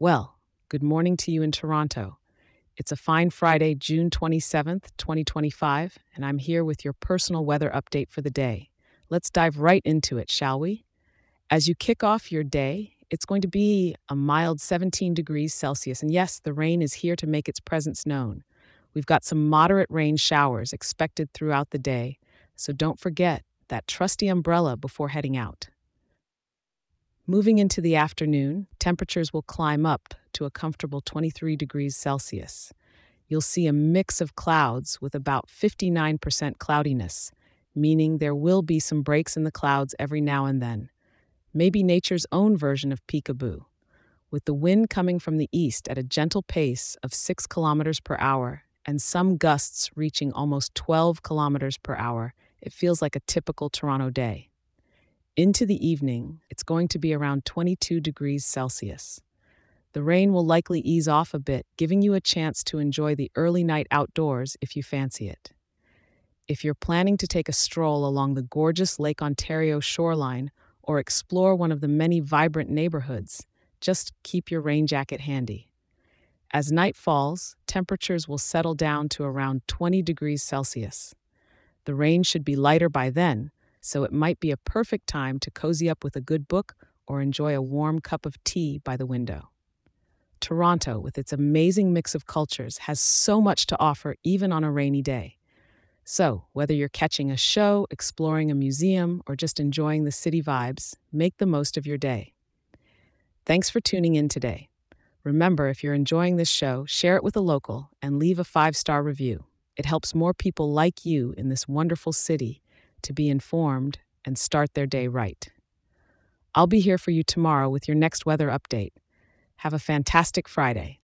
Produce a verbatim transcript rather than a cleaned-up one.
Well, good morning to you in Toronto. It's a fine Friday, June twenty-seventh, twenty twenty-five, and I'm here with your personal weather update for the day. Let's dive right into it, shall we? As you kick off your day, it's going to be a mild seventeen degrees Celsius, and yes, the rain is here to make its presence known. We've got some moderate rain showers expected throughout the day, so don't forget that trusty umbrella before heading out. Moving into the afternoon, temperatures will climb up to a comfortable twenty-three degrees Celsius. You'll see a mix of clouds with about fifty-nine percent cloudiness, meaning there will be some breaks in the clouds every now and then. Maybe nature's own version of peekaboo. With the wind coming from the east at a gentle pace of six kilometers per hour and some gusts reaching almost twelve kilometers per hour, it feels like a typical Toronto day. Into the evening, it's going to be around twenty-two degrees Celsius. The rain will likely ease off a bit, giving you a chance to enjoy the early night outdoors if you fancy it. If you're planning to take a stroll along the gorgeous Lake Ontario shoreline or explore one of the many vibrant neighborhoods, just keep your rain jacket handy. As night falls, temperatures will settle down to around twenty degrees Celsius. The rain should be lighter by then, so it might be a perfect time to cozy up with a good book or enjoy a warm cup of tea by the window. Toronto, with its amazing mix of cultures, has so much to offer even on a rainy day. So, whether you're catching a show, exploring a museum, or just enjoying the city vibes, make the most of your day. Thanks for tuning in today. Remember, if you're enjoying this show, share it with a local and leave a five-star review. It helps more people like you in this wonderful city to be informed and start their day right. I'll be here for you tomorrow with your next weather update. Have a fantastic Friday.